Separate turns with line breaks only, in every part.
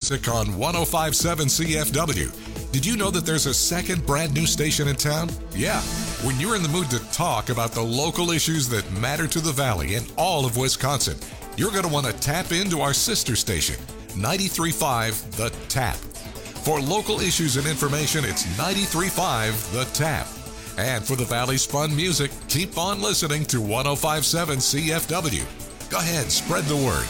music on 1057 CFW. Did you know that there's a second brand new station in town? Yeah. When you're in the mood to talk about the local issues that matter to the Valley and all of Wisconsin, you're going to want to tap into our sister station, 93.5 The Tap. For local issues and information, it's 93.5 The Tap. And for the Valley's fun music, keep on listening to 1057 CFW. Go ahead, spread the word.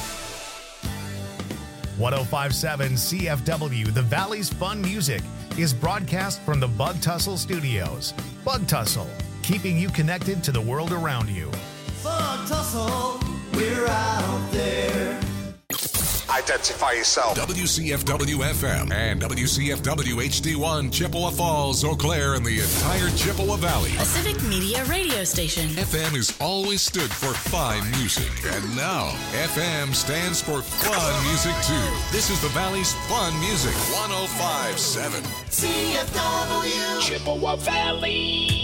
1057 CFW, the Valley's fun music, is broadcast from the Bug Tussle Studios. Bug Tussle, keeping you connected to the world around you.
Bug Tussle, we're out there.
Identify yourself.
WCFW FM and WCFW HD1, Chippewa Falls, Eau Claire, and the entire Chippewa Valley.
A civic media radio station.
FM has always stood for fine music, and now FM stands for fun music too. This is the Valley's fun music, 105.7
CFW,
Chippewa Valley.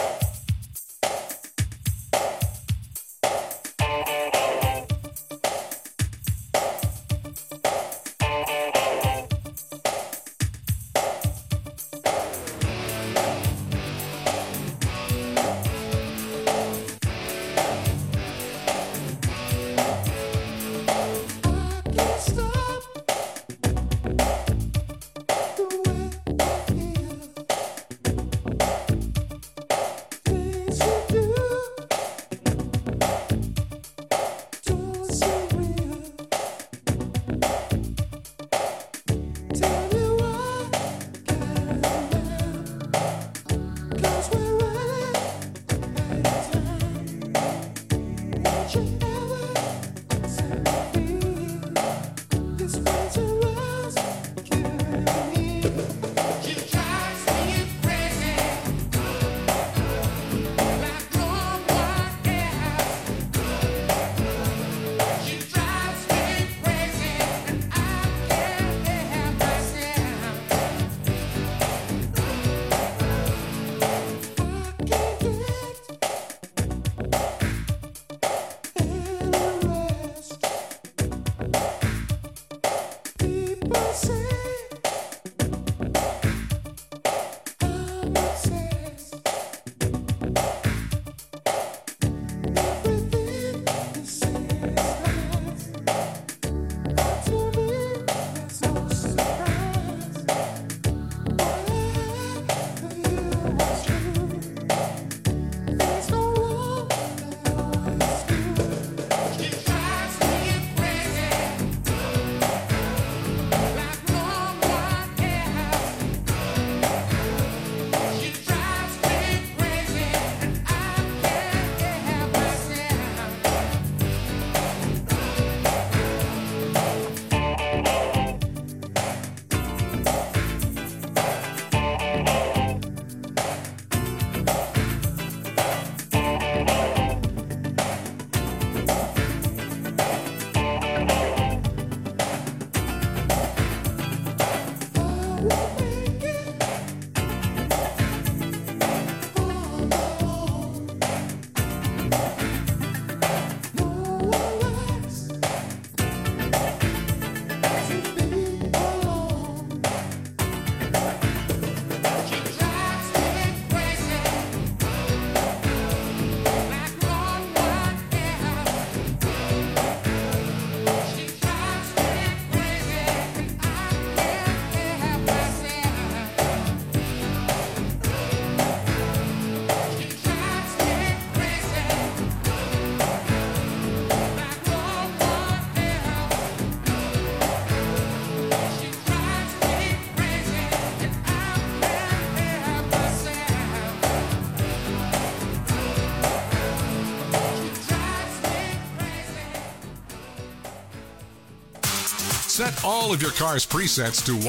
Set all of your car's presets to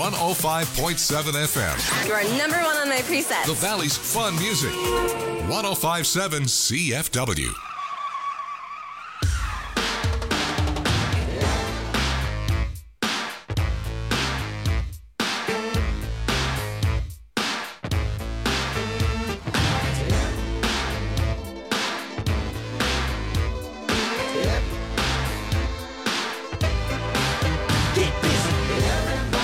105.7 FM.
You are number one on my presets.
The Valley's fun music. 105.7 CFW.
get busy. Everybody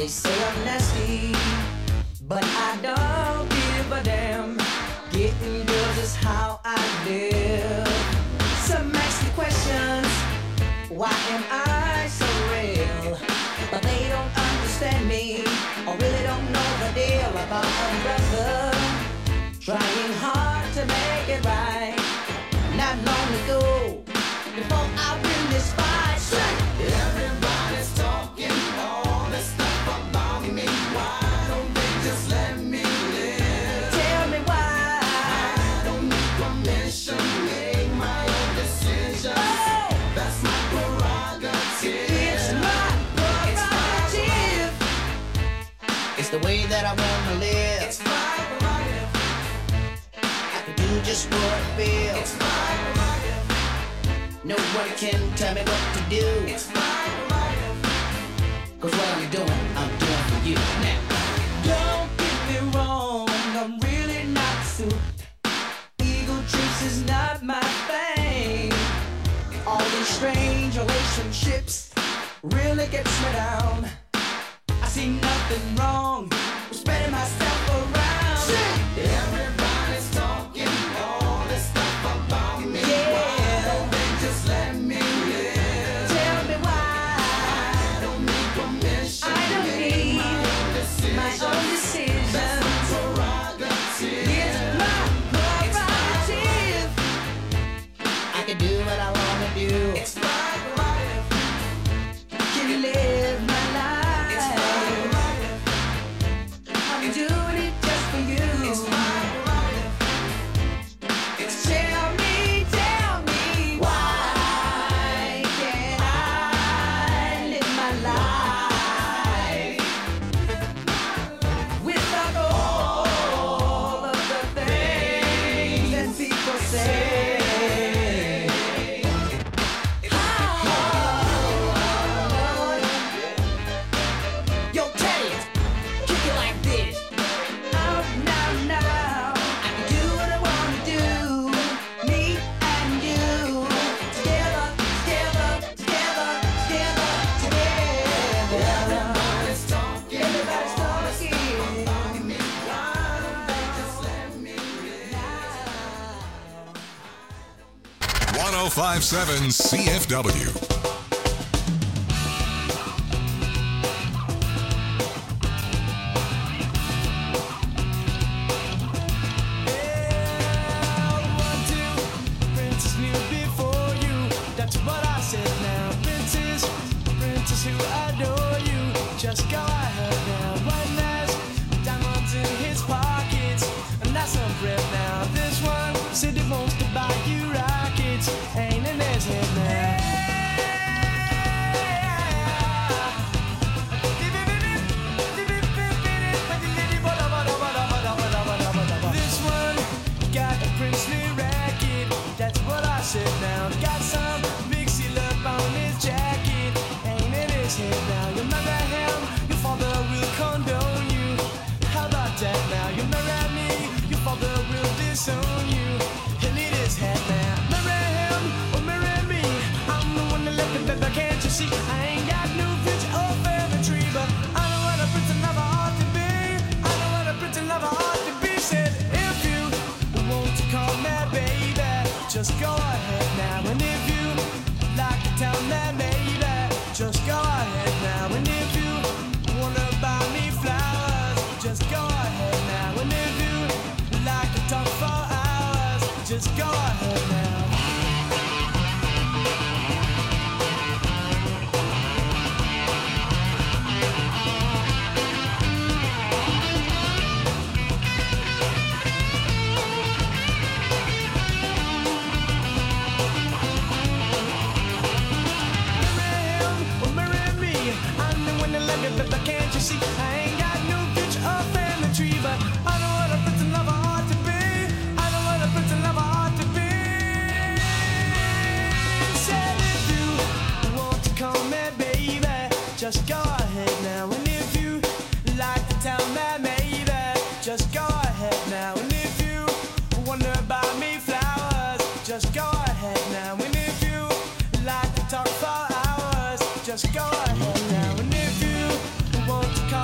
They say I'm nasty, but I don't give a damn. Getting girls is how I live. Some ask me questions, why am I so real? But they don't understand me, or really don't know the deal about a brother trying hard to make it right. Not long ago, before I win this fight, everybody's talking all this stuff about me. Why don't they just let me live? Tell me why. I don't need permission, make my own decisions. Oh, that's my prerogative. It's my prerogative. It's the way that I wanna live. It's my prerogative. I can do just what I feel. It's my prerogative. No one can tell me what to do. It's my prerogative. 'Cause what I'm doing for you now. Don't get me wrong, I'm really not suit. Ego trips is not my thing. All these strange relationships really gets me down. I see nothing wrong with spreading myself around. Everybody's talking all this stuff about me. Yeah. Why don't they just let me live? Tell me why. I don't need permission. I don't need my own decision. That's my prerogative. It's my prerogative. I can do what I wanna do. It's my prerogative. Can you live my life? It's my prerogative. I'm doing it just for you. It's my prerogative. Tell me, why can't I live my life without all of the things that people say? Yo, Teddy, kick it like this. Out now, I can do what I wanna do. Me and you, together. Everybody's talking. Why don't they just let me live?
1057 CFW.
Princess knew before you. That's what I said now. Princess who adore you. Just go ahead now. One last diamonds in his pockets, and that's some breath now. This one said he wants to buy you rockets. Ain't in his head now. This one got a princely racket. That's what I said now. Got some big seal up on his jacket. Ain't in his head now. You marry him, your father will condone you. How about that now? You marry me, your father will disown you. He'll eat his head now. Marry him or marry me. I'm the one that left the baby, can't you see? I ain't got no future or family tree, but I know what a prince lover ought to be. I know what a prince lover ought to be. Said if you want to call me baby, just go ahead now. And if you like to tell me maybe, just go ahead now. And if you wanna buy me flowers, just go ahead now. And if you like to talk for hours, just go ahead now. Marry him or marry me. I'm the one that love you, but can't you see? I ain't got no future or family tree, but I know what a prince and lover ought to be. I know what a prince and lover ought to be. Said if you want to call me baby, just go ahead now. And if you like to tell me maybe, just go ahead now. And if you wanna buy me flowers, just go ahead now. And if you like to talk for hours, just go ahead now. And if you want to call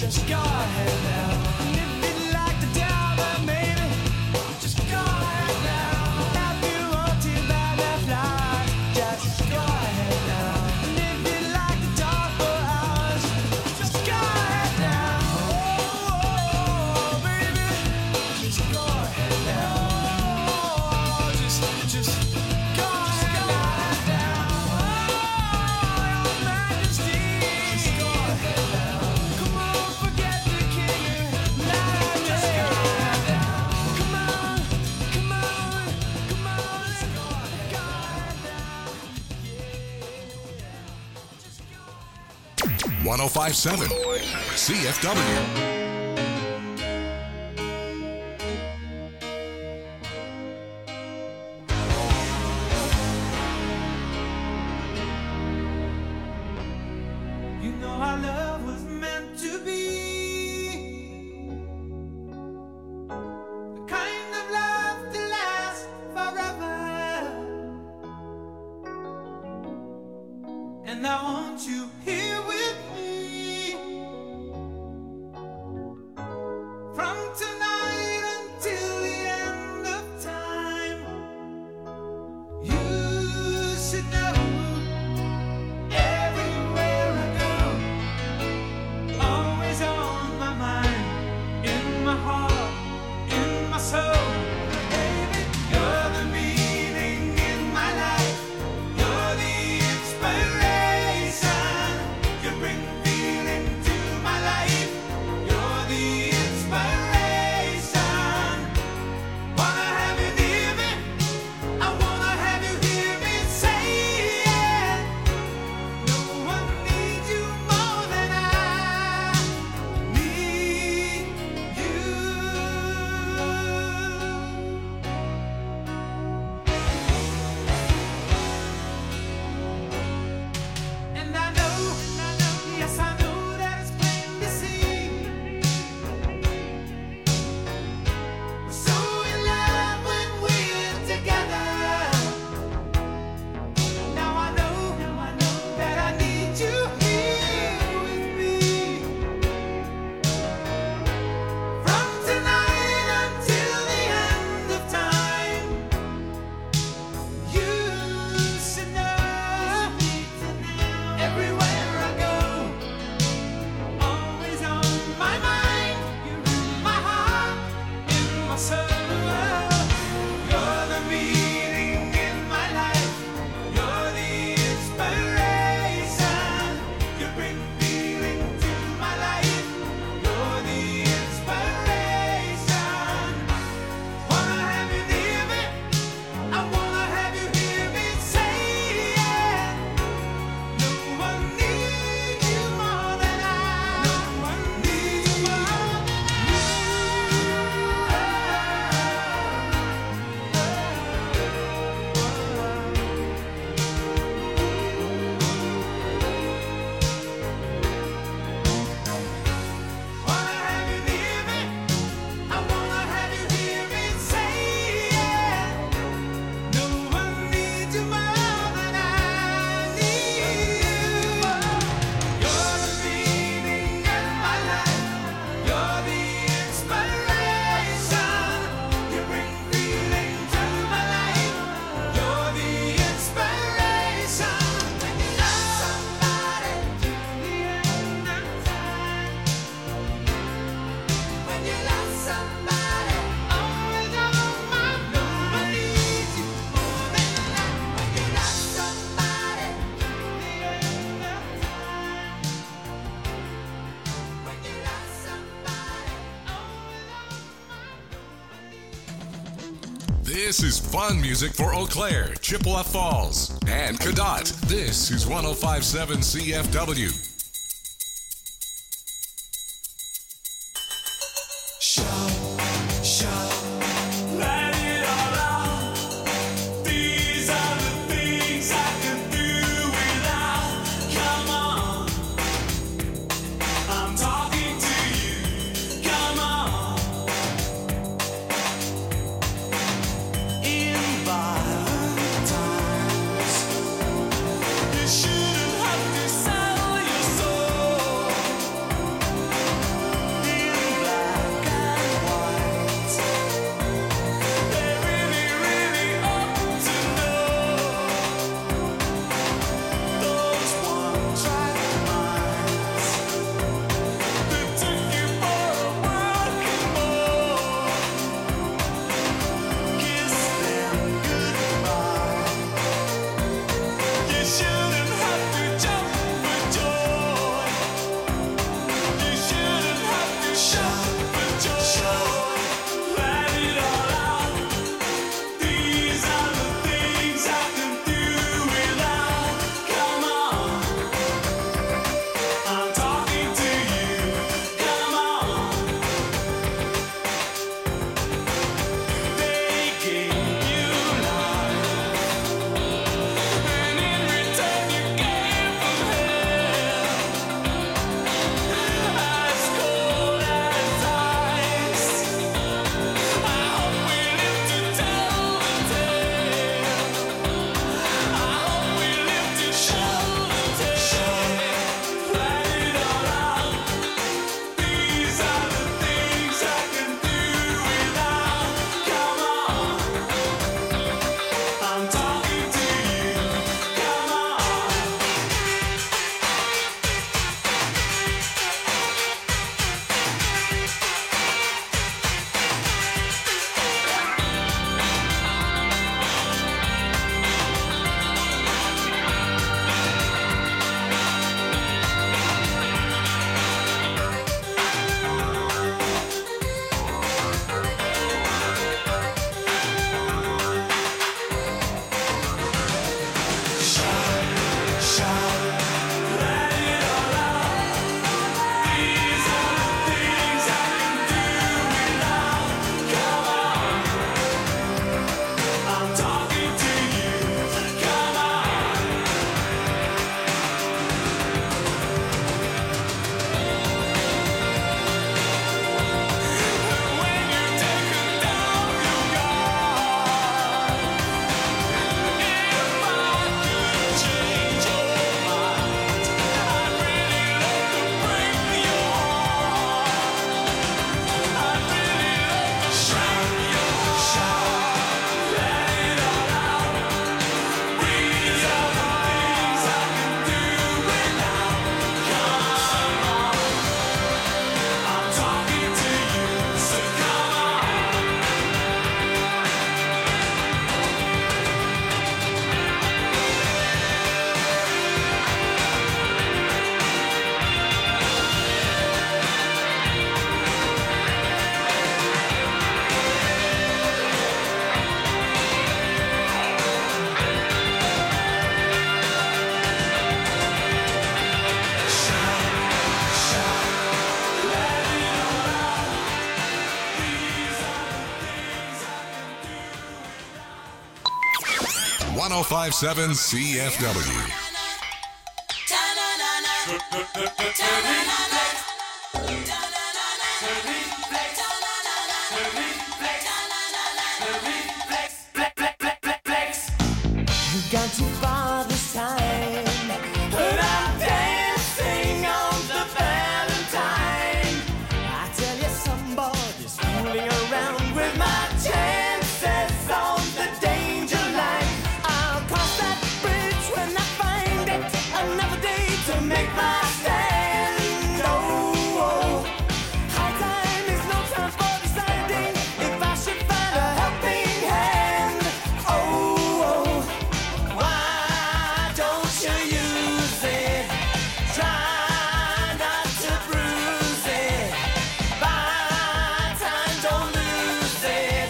just go ahead now. And if you'd like to tell them, maybe, just go ahead now. If you want to buy that fly, just go ahead now. And if you'd like to talk for hours, just go ahead now. Oh, baby, just go ahead now. Oh, just go ahead now. Oh, Your Majesty, just go ahead now. Come on, forget the king. Just go ahead now. Come on, come on, come on. Let's go ahead now. Yeah, just go ahead.
1057 CFW.
You know our love was meant to be the kind of love to last forever. And I want you here with me from tonight until the end of time. You should know everywhere I go, always on my mind, in my heart, in my soul. Baby, you're the meaning in my life. You're the inspiration. You bring feeling to my life. You're the inspiration. Wanna have you near me? I wanna have you hear me say it. No one needs you more than I need you. And I know, yes I know that it's plain to see. We're so in love when we're together. Now I know that I need you here with me from tonight until the end of time. You should know everywhere I go, always on my mind. You're in my heart, in my soul. You're the meaning in my life. You're the inspiration. You bring feeling to my life. You're the inspiration. Wanna have you near me? I wanna have you hear me say it. No one needs you more than I. No one needs you more than Wanna have you near me? I wanna have you hear me say it. No one needs you more than I need you. You're the meaning in my life. You're the inspiration. You bring feeling to my life. You're the inspiration. When you love somebody to the end of time. When you love somebody, always on my mind. No one needs you more than I. When you love somebody to the end of time. When you love somebody, always on my mind.
This is fun music for Eau Claire, Chippewa Falls, and Cadott. This is 1057 CFW.
Let it all out. These are the things I can do without. Come on, I'm talking to you. Come on. In violent times, you shouldn't have to sell your soul.
1057 CFW.
You've gone too far this time, but I'm dancing on the Valentine. I tell you, somebody's fooling around with my chances on the danger line. I'll cross that bridge when I find it. Another day to make my stand. Oh, high time is no time for deciding if I should find a helping hand. Oh, why don't you use it? Try not to bruise it. Buy time, don't lose it.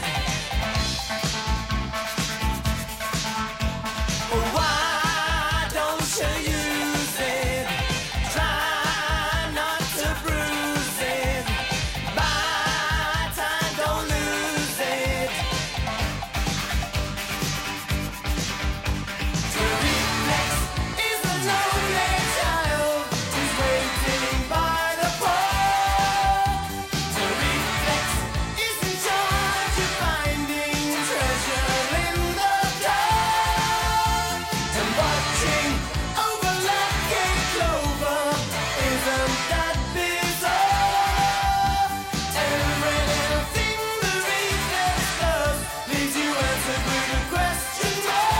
Why don't you use it? Try not to bruise it. Buy time, don't lose it. To reflex is a lonely child who's waiting by the pole. To reflex is in charge of finding treasure in the dark. And watching over lucky clover isn't that bizarre? Every little thing the reflex does leaves you answered with a question mark.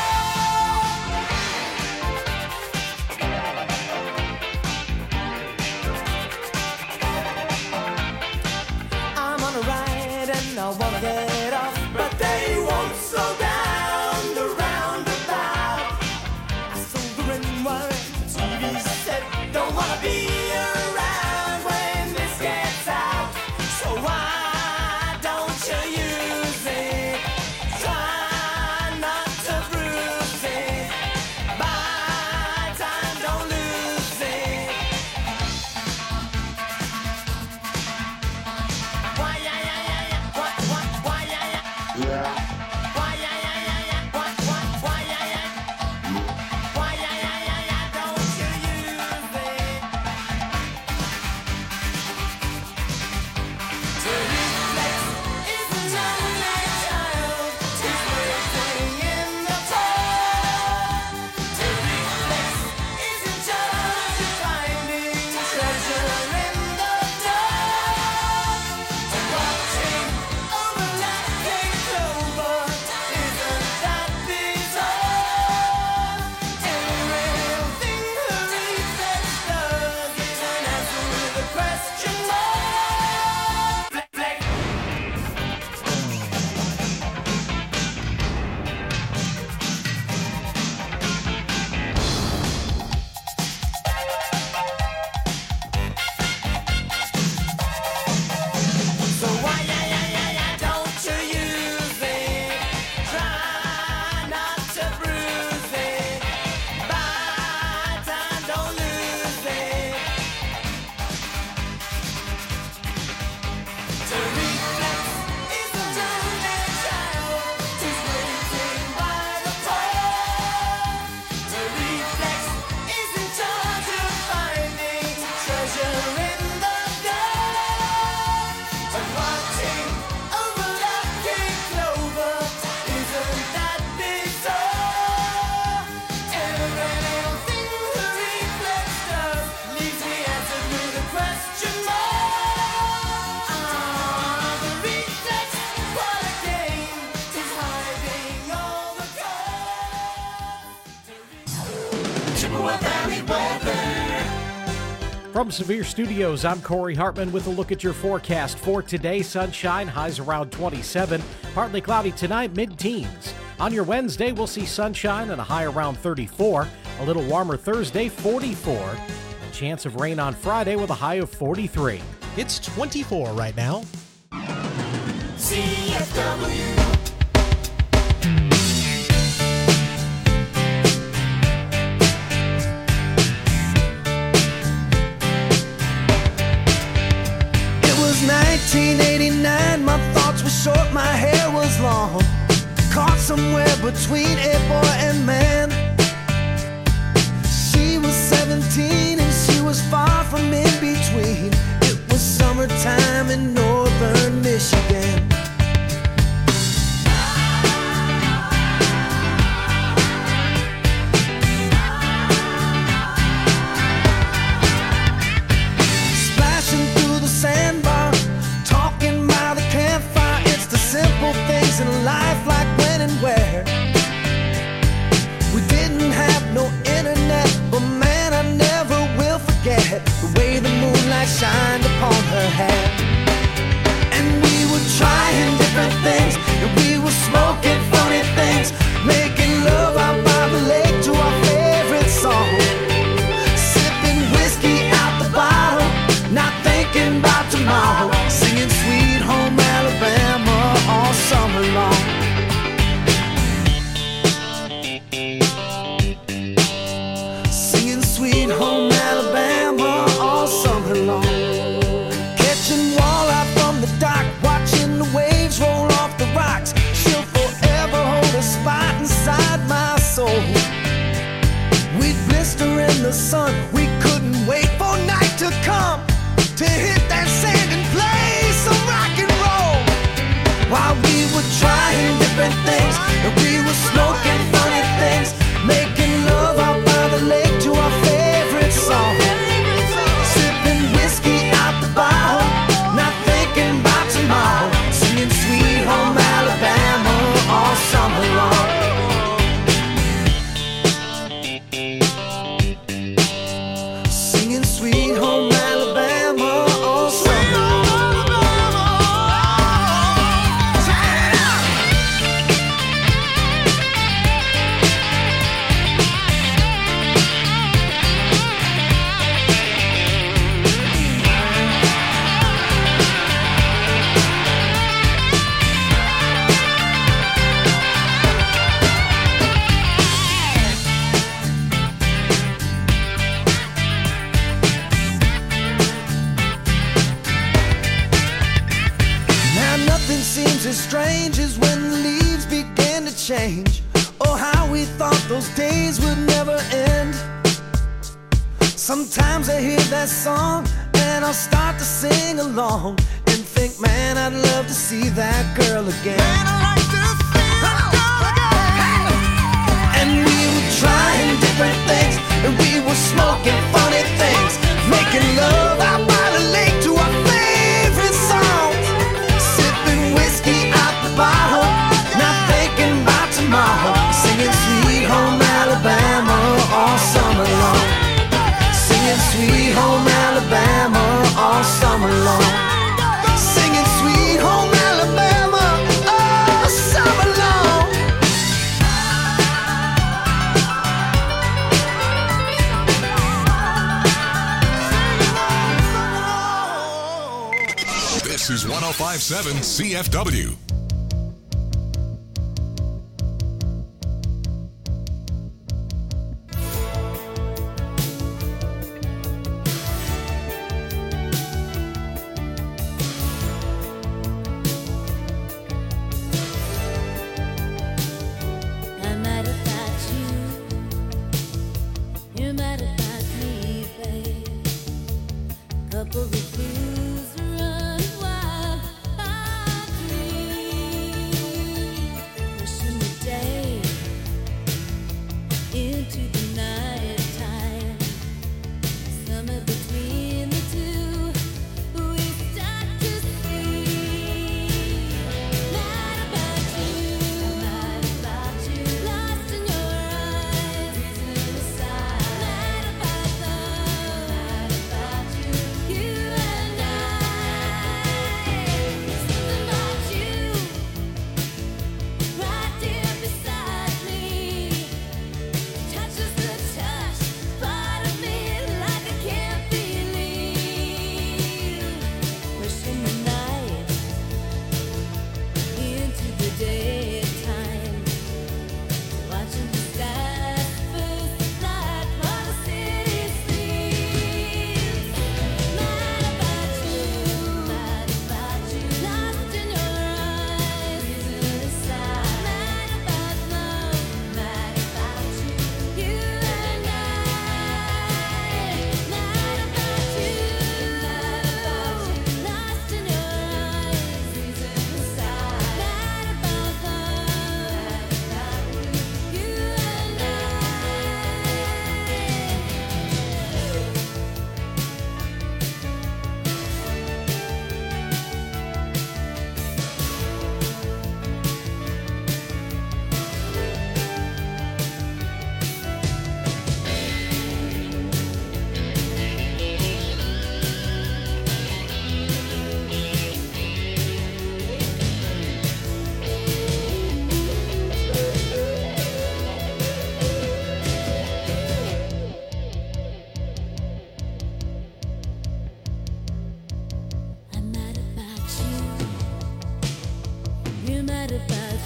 I'm on a ride and I wanna get off, but they won't slow down the roundabout. I sold the ring wire, the TV set, don't wanna be around when this gets out. So why don't you use it? Try not to bruise it. Buy time, don't lose it. Why, yeah, yeah, yeah, yeah. What, why, yeah, yeah. Why, yeah, yeah, yeah, yeah. What, why, yeah, yeah. Why, yeah, yeah, yeah, yeah. Don't you use it? To reflex is a lonely child who's waiting in the dark. To reflex is in charge of finding treasure in the dark. And watching over lucky clover isn't that bizarre? Every little thing the reflex does is an answer with a question mark. Flex. So why, yeah, yeah, yeah, yeah, don't you use it? Try not to bruise it. Buy time, don't lose it. To reflex is a lonely child who's waiting by the pole. To reflex is in charge of finding treasure in the dark. And watching over lucky clover isn't that bizarre? Every little thing the reflex does leaves me answered with a question mark. The reflex, what a game, is hiding all the cards. Chippewa Valley weather.
From Severe Studios, I'm Corey Hartman with a look at your forecast for today. Sunshine, highs around 27. Partly cloudy tonight, mid-teens. On your Wednesday, we'll see sunshine and a high around 34. A little warmer Thursday, 44. A chance of rain on Friday with a high of 43.
It's 24 right now.
CFW.
It was 1989, my thoughts were short, my hair was long.
caught somewhere between a boy and man. She was 17 and she was far from in between. It was summertime in northern Michigan. Splashing through the sandbar, talking by the campfire. It's the simple things in life, like when and where. We didn't have no internet, but man, I never will forget the way the moonlight shined upon her hair. And we were trying different things, and we were smoking funny things, making love out by the lake to our favorite song, sipping whiskey out the bottle, not thinking about tomorrow, singing Sweet Home Alabama all summer long. Singing Sweet Home Alabama all summer long. Catching walleye from the dock, watching the waves roll off the rocks. She'll forever hold a spot inside my soul. We'd blister in the sun, we couldn't wait for night to come to hit that sand and play some rock and roll. While we were trying different things, and we were smoking funny things, making love out by the lake to our favorite song, sipping whiskey out the bottle, not thinking about tomorrow, singing Sweet Home Alabama all summer long. Singing Sweet Home Alabama all summer long. Now nothing seems as strange as when the leaves begin to change. Oh, how we thought those days would never end. Sometimes I hear that song and I'll start to sing along and think, man, I'd love to see that girl again. Man, I'd like to see that girl again. And we were trying different things, and we were smoking funny things, making love out by the lake to our favorite songs, sipping whiskey out the bottle, not thinking about tomorrow, singing Sweet Home Alabama all summer long. Singing Sweet Home Alabama all summer long. Singing Sweet Home Alabama all summer long.
This is 105.7 CFW.
I'm mad about you. You're mad about me, babe. Couple of fools run wild. I dream.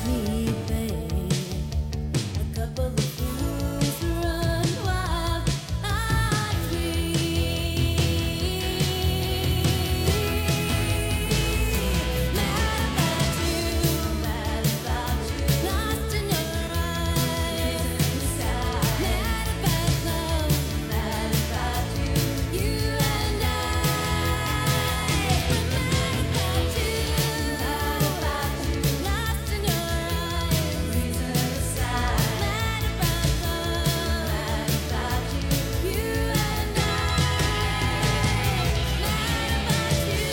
me, babe. A couple of fools run wild on me. Mad about you, lost in your eyes. Mad about love, mad about you, you and I. We're mad about you, lost in your eyes. Reason aside, mad about love, mad about you, you and I. Mad about you,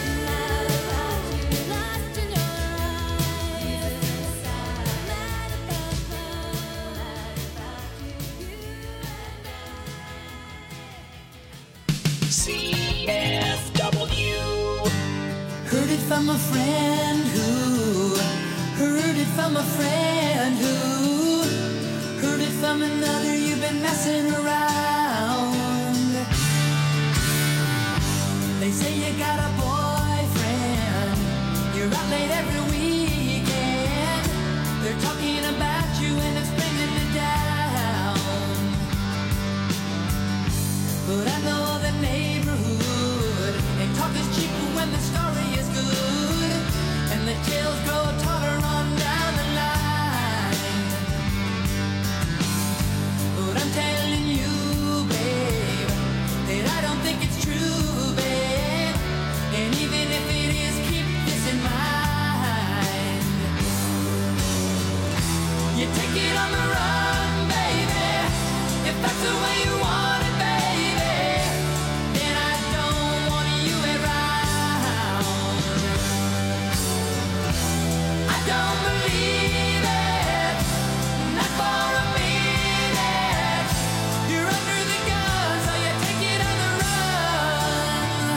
lost in your eyes. Reason aside, mad about love, mad about you, you
CFW.
Heard it from a friend who heard it from a friend who heard it from another. You've been messing around. They say you got a boyfriend. You're out late every weekend. They're talking about you and it's bringing me down. But I know the neighborhood, and talk is cheap when the story is good, and the tales grow taller on down the line. But I'm telling you, babe, that I don't think it's true, babe. And even if it is, keep this in mind. You take it on the run, baby, if that's the way you want it, baby. Then I don't want you around. I don't believe it, not for a minute. You're under the gun, so you take it on the run.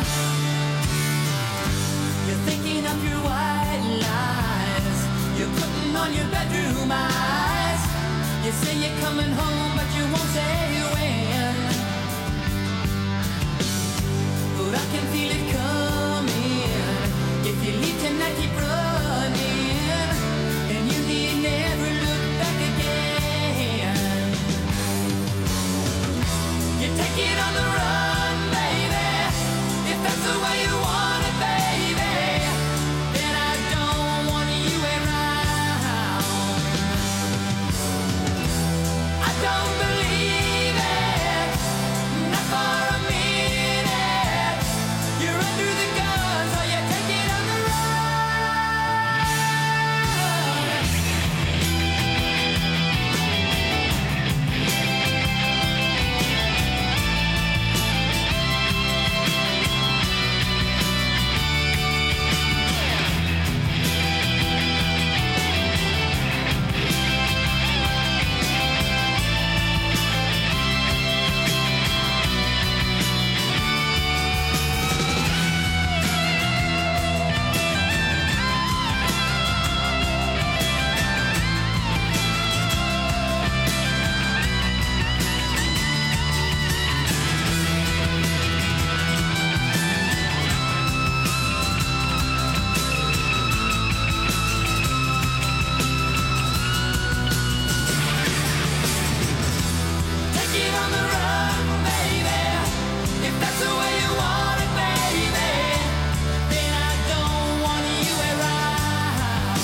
You're thinking of your white lies. You're putting on your bedroom eyes. You say you're coming home, but you won't say when. But I can feel it coming. If you leave tonight, keep running, and you need never look back again. You take it on the run, baby, if that's the way you want it, baby. Then I don't want you around. I don't believe it, not for a minute. You're under the gun, so you take it on the run. Take it on the run, baby, if that's the way you want it, baby. Then I don't want you around.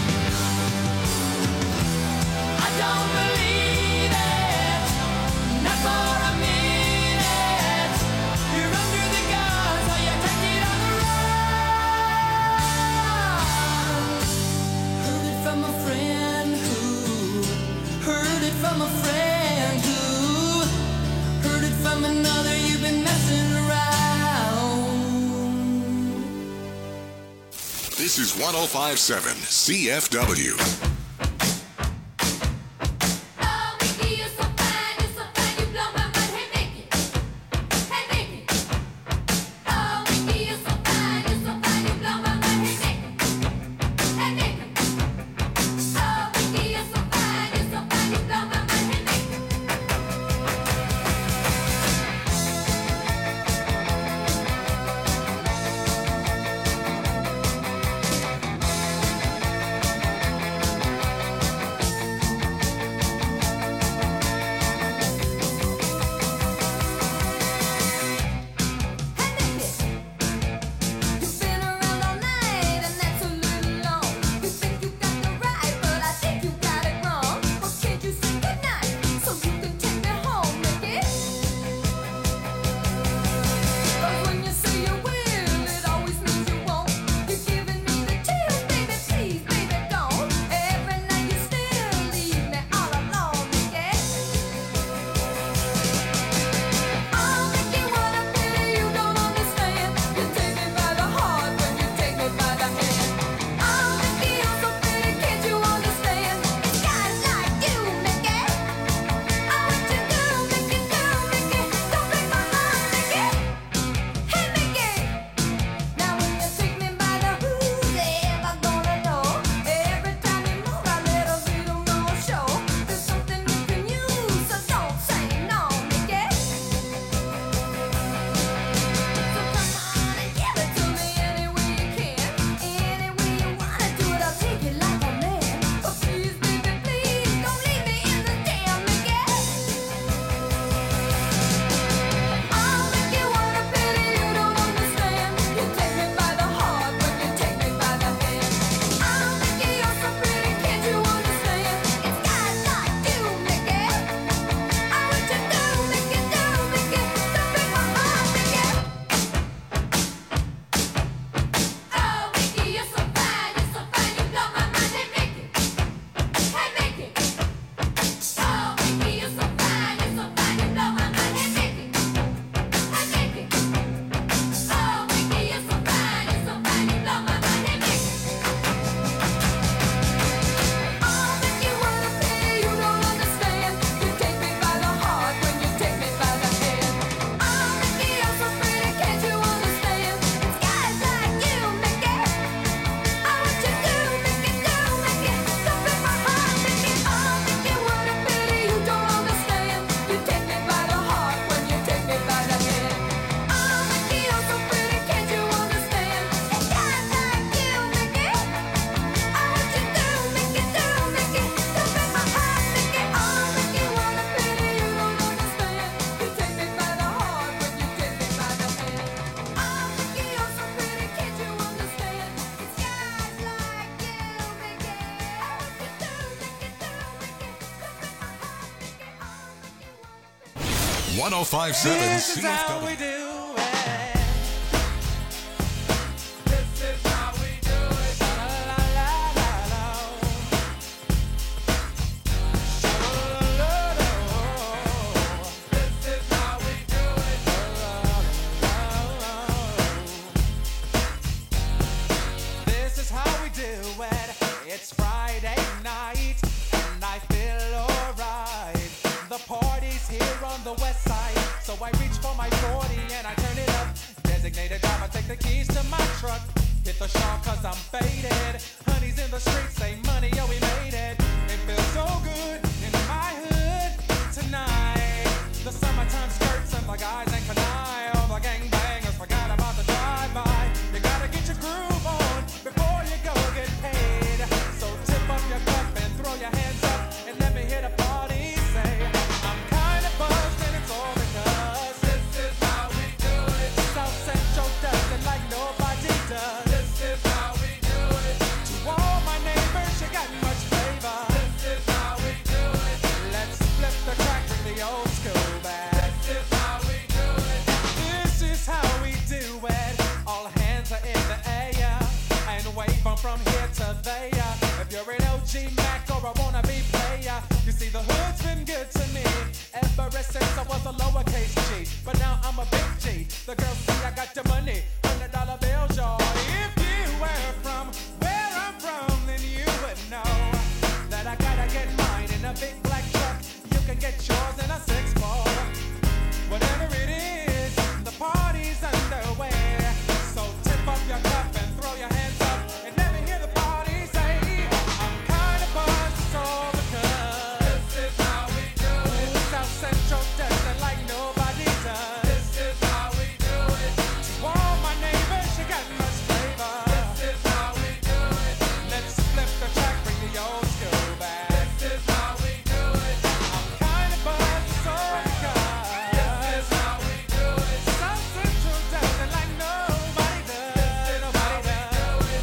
I don't believe it, not for a minute. You're under the gun, so you take it on the run. Heard it from a friend who heard it from a friend who heard it from another. You've been messing around.
This is 105.7 CFW.
Oh, Mickey, you're so fine, you blow my mind. Hey, Mickey, oh, Mickey, you're so fine, you blow my mind. Hey, Mickey, oh, Mickey, you're so fine, you blow my mind. Hey, Mickey.
1057
This is how we
CFW.
do it. This is how we do it. Sha-la-la-la-la-la. Sha-la-la-la-la. This is how we do it. La-la-la-la. This is how we do it. It's Friday night and I feel alright. The party's here on the west side, so I reach for my 40 and I turn it up. Designated driver, take the keys to my truck. Hit the shop cause I'm faded. Honey's in the streets, say money, yo, we made it. It feels so good in my hood tonight. The summertime skirts and the guys ain't canine. All the gangbangers forgot about the drive-by. You gotta get your groove on before you go get paid. So tip up your cup and throw your hands up and let me hit a party. Say, I'm kinda buzzed and it's all because this is how we do it. South Central does it like nobody does. This is how we do it. To all my neighbors, you got much flavor. This is how we do it. Let's flip the track, bring the old school back. This is how we do it. This is how we do it. All hands are in the air and wave 'em from here to there. If you're an OG Mac or a wannabe player, you see the hood's been good to me ever since I was a lowercase G. But now I'm a big G. The girls see I got the money, $100 bills, y'all. If you were from where I'm from, then you would know that I gotta get mine in a big black truck. You can get yours in a 6-4. Whatever it is, the party's underway. So tip up your cup and throw your hands up and let me hear the party say, I'm kinda buzzed, it's all because this is how we do it. South Central does it like nobody does. This is how we do it. To all my neighbors, you got much flavor. This is how we do it. Let's flip the track, bring the old school back. This is how we do it. I'm kinda buzzed, it's all because this is how we do it. South Central does it like nobody does. Nobody does.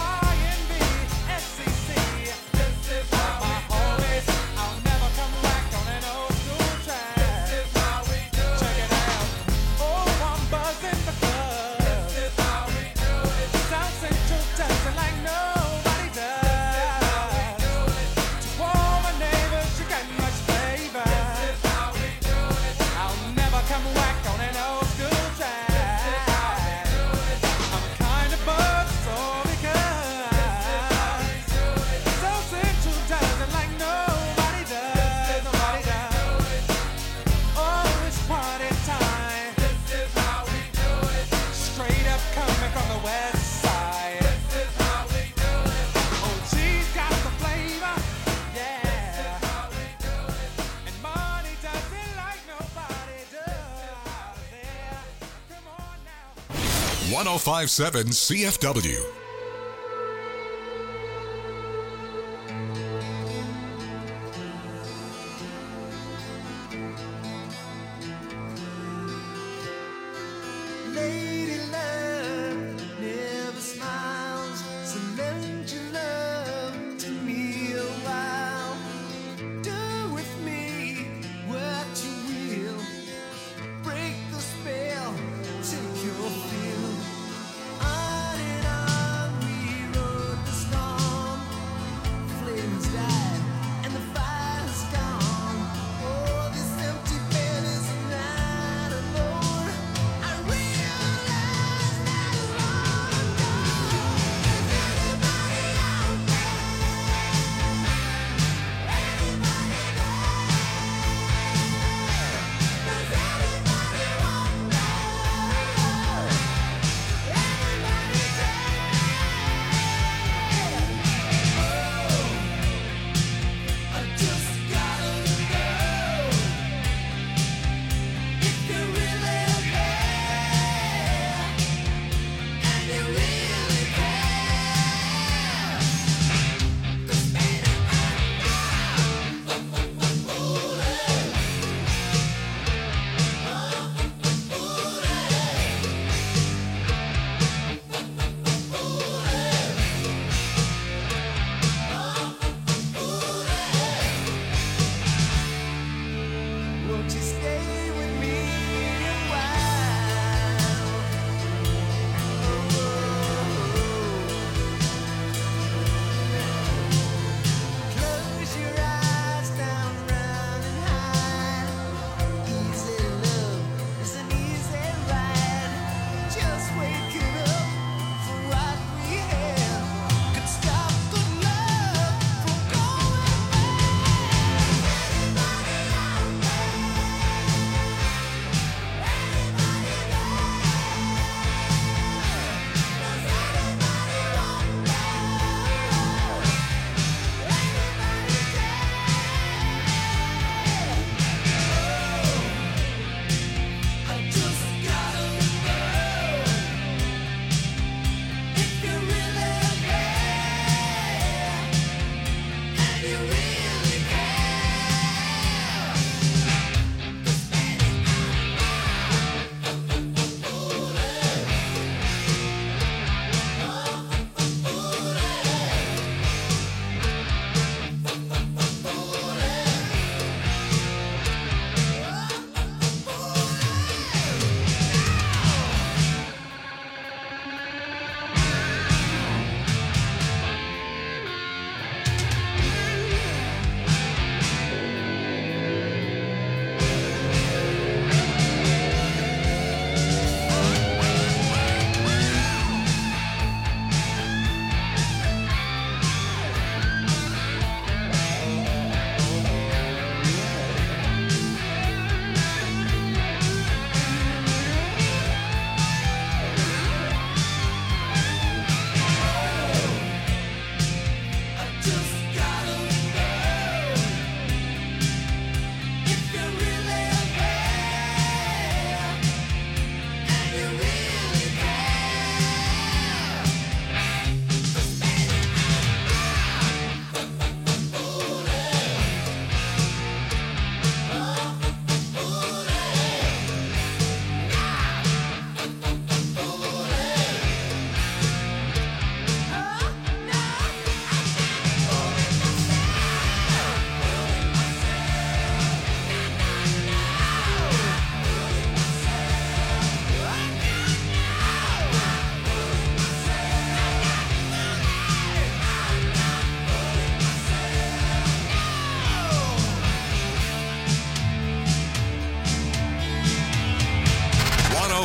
YNB, SCC. This is how my homies. I'll never come back on an old school track. This is how we do it. Check it out. Oh, I'm buzzing the club. This is how we do it. South Central does it like nobody does. This is how we do it. To all my neighbors, you got much flavor. This is how we do it. I'll never come back on an old school track. This is how we do it. I'm kinda buzzed, so because South Central does it like nobody does. Nobody does. Oh, it's party time. This is how we do it. Straight up coming from the west side. This is how we do it. Oh, she's got the flavor. Yeah. This is how we do it. And money does it like nobody does. Yeah. Come on now.
1057 CFW.
Lady love never smiles, so lend your love to me a while. Do with me what you will, break the spell, take your fill. On and on.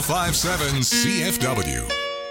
1057 CFW.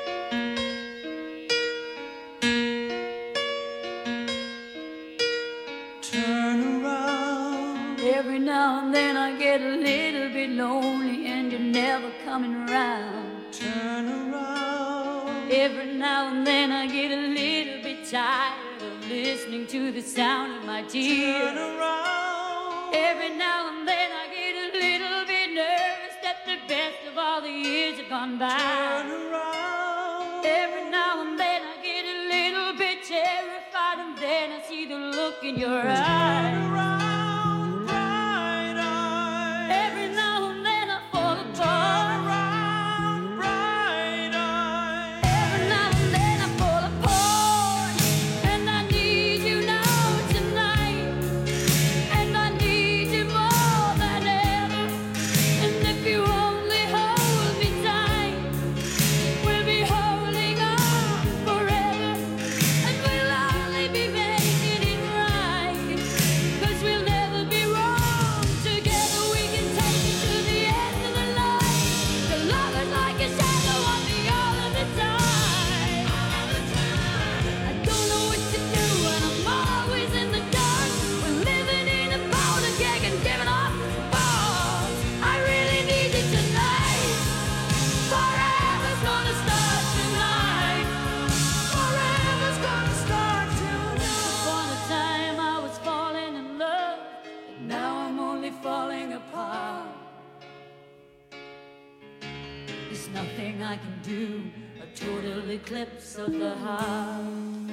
Turn around. Every now and then I get a little bit lonely and you're never coming around. Turn around. Every now and then I get a little bit tired of listening to the sound of my tears. Turn around. Every now and then I get a little bit nervous that the best of all the years have gone by. Turn around. Every now and then I get a little bit terrified and then I see the look in your eyes. Turn around, bright eyes. Every now and then I fall apart. Turn around, bright eyes. Every now and then I fall apart. And I need you now tonight. And I need you more than ever. And if you only hold me tight, we'll be holding on forever. And we'll only be making it right. 'Cause we'll never be wrong. Together we can take it to the end of the line. The love is like a shadow on me all of the time. I don't know what to do and I'm always in the dark. We're living in a powder keg and giving off balls. I really need you tonight. Forever's gonna start tonight. Forever's gonna start tonight. Upon a time I was falling in love, but now I'm only falling apart. There's nothing I can do, a total eclipse of the heart.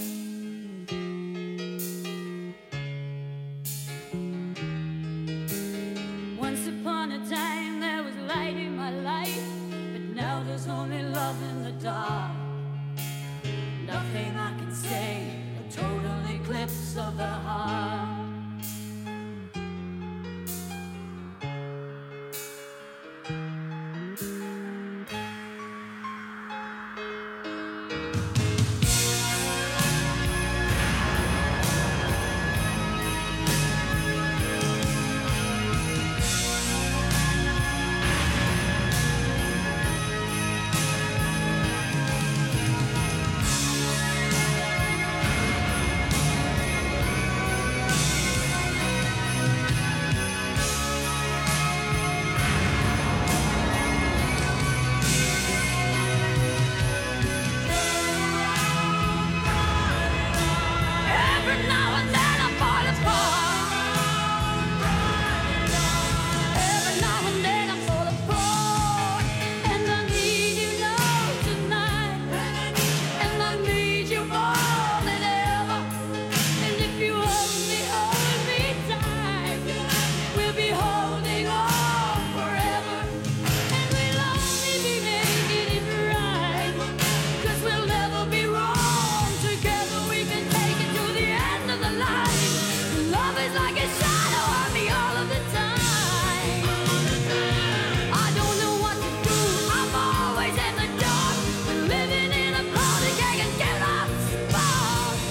Once upon a time there was light in my life, but now there's only love in the dark. Nothing I can say, a total eclipse of the heart. Every now and then I fall apart. Every now and then I fall apart. And I need you now tonight. And I need you more than ever. And if you only hold me tight, we'll be holding on forever. And we'll only be making it right. 'Cause we'll never be wrong. Together we can take it to the end of the line. Love is like a shadow on me all of the time. I don't know what to do, I'm always in the dark. We're living in a powder keg and giving off sparks.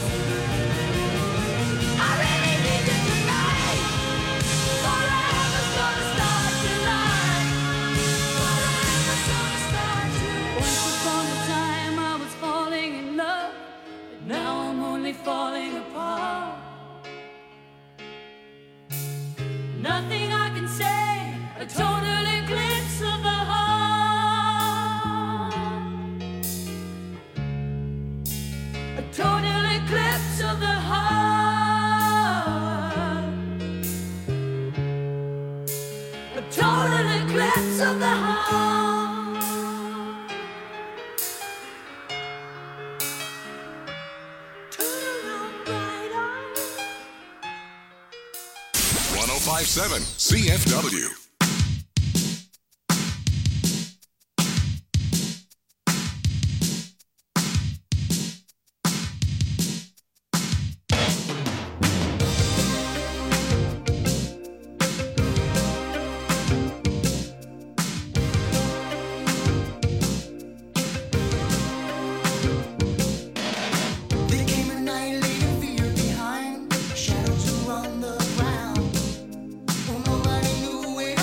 I really need you tonight. Forever's gonna start tonight. Forever's gonna start tonight. Once upon a time I was falling in love, but now I'm only falling apart. Nothing I can say, a total eclipse of the heart. A total eclipse of the heart. A total eclipse of the heart. Turn around, bright eyes.
1057 CFW.
There came a night leaving fear behind, shadows around the ground. Oh, nobody knew where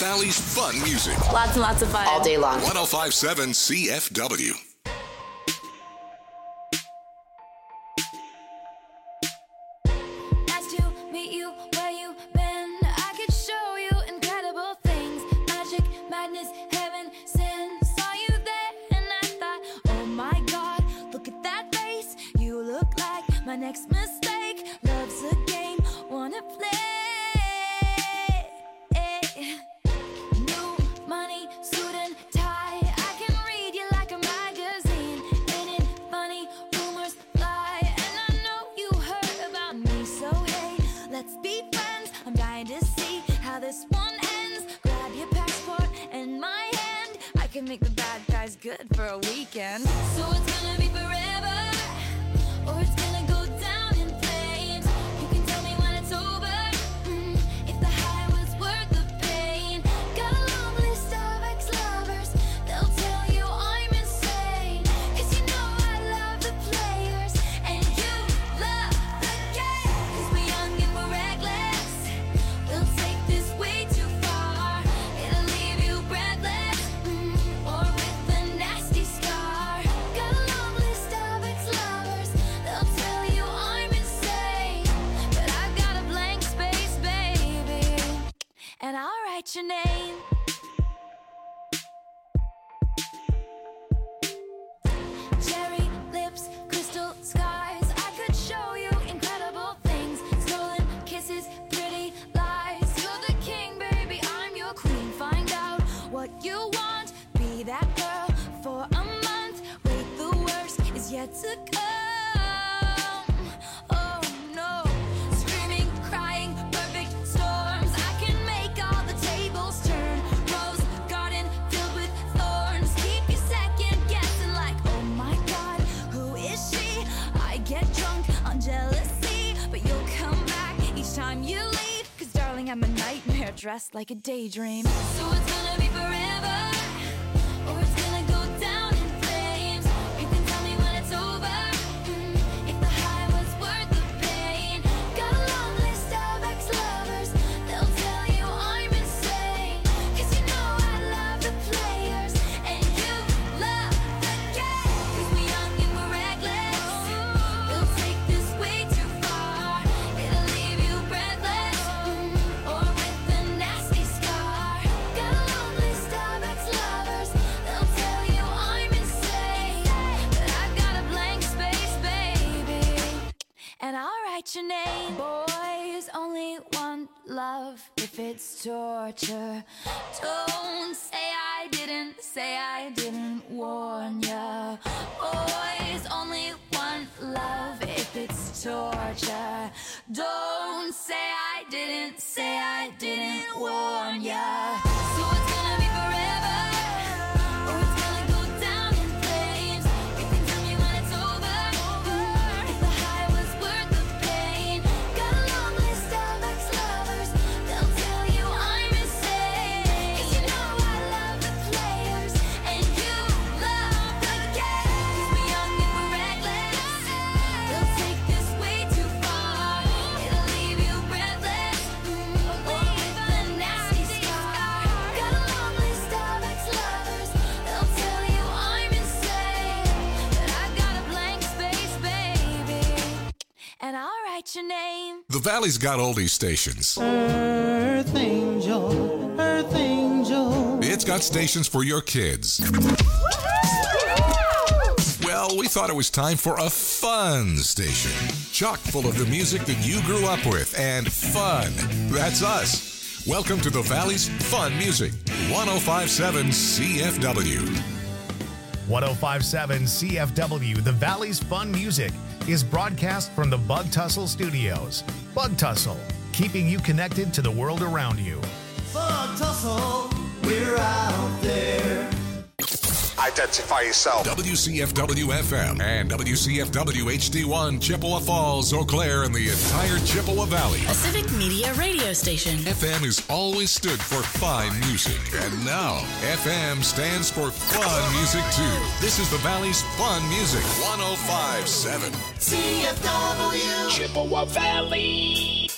Valley's fun music.
Lots and lots of fun.
All day long.
105.7 CFW.
Nice to meet you where you been. I could show you incredible things. Magic, madness, heaven, sin. Saw you there and I thought, oh my God, look at that face. You look like my next mistake. Love's a game, wanna play. New money, suit and tie. I can read you like a magazine. Ain't it funny? Rumors fly, and I know you heard about me. So hey, let's be friends. I'm dying to see how this one ends. Grab your passport and my hand. I can make the bad guys good for a weekend. So it's gonna be forever, or it's gonna go down in flames. You can tell me when it's over. If the high was worth the pain. Got a long list of ex-lovers. They'll tell you I'm insane. 'Cause you know I love the players and you love the game. 'Cause we're young and we're reckless. We'll take this way too far. It'll leave you breathless, or with a nasty scar. Got a long list of ex-lovers. They'll tell you I'm insane. But I've got a blank space, baby, and I'll write your name. Cherry lips, crystal skies. I could show you incredible things. Stolen kisses, pretty lies. You're the king, baby, I'm your queen. Find out what you want. Be that girl for a month. Wait, the worst is yet to come. Oh no. Screaming, crying, perfect storms. I can make all the tables turn. Rose garden filled with thorns. Keep you second guessing like, oh my God, who is she? I get drunk on jealousy, but you'll come back each time you leave. 'Cause darling, I'm a nightmare dressed like a daydream. So it's gonna be forever, or it's gonna go down in flames. You can tell me when it's over. If the high was worth the pain. Got a long list of ex-lovers. They'll tell you I'm insane. 'Cause you know I love the players and you love the game. 'Cause we're young and we're reckless. We'll take this way too far. It'll leave you breathless, or with a nasty scar. Got a long list of ex-lovers. They'll tell you I'm insane. But I've got a blank space, baby, and I'll write your name. Boys only want love if it's torture. Don't say I didn't warn ya. Boys only want love if it's torture. Don't say I didn't warn ya. So it's gonna be forever, or it's gonna go down in flames. You can tell me when it's over. If the high was worth the pain. Got a long list of ex-lovers. They'll tell you I'm insane. 'Cause you know I love the players and you love the game. 'Cause we're young and we're reckless. We'll take this way too far. It'll leave you breathless, or with a nasty scar. Got a long list of ex-lovers. They'll tell you I'm insane. But I've got a blank space, baby, and I'll write your name.
The Valley's got oldie stations.
Earth angel, earth angel.
It's got stations for your kids. Well, we thought it was time for a fun station. Chock full of the music that you grew up with, and fun. That's us. Welcome to the Valley's Fun Music, 105.7 CFW.
105.7 CFW, the Valley's Fun Music, is broadcast from the Bug Tussle Studios. Bug Tussle, keeping you connected to the world around you.
Bug Tussle, we're out there.
Identify yourself.
WCFW FM and WCFW HD1, Chippewa Falls, Eau Claire, and the entire Chippewa Valley.
A civic media radio station.
FM has always stood for fine music, and now FM stands for fun music too. This is the Valley's Fun Music, 105.7
CFW.
Chippewa Valley.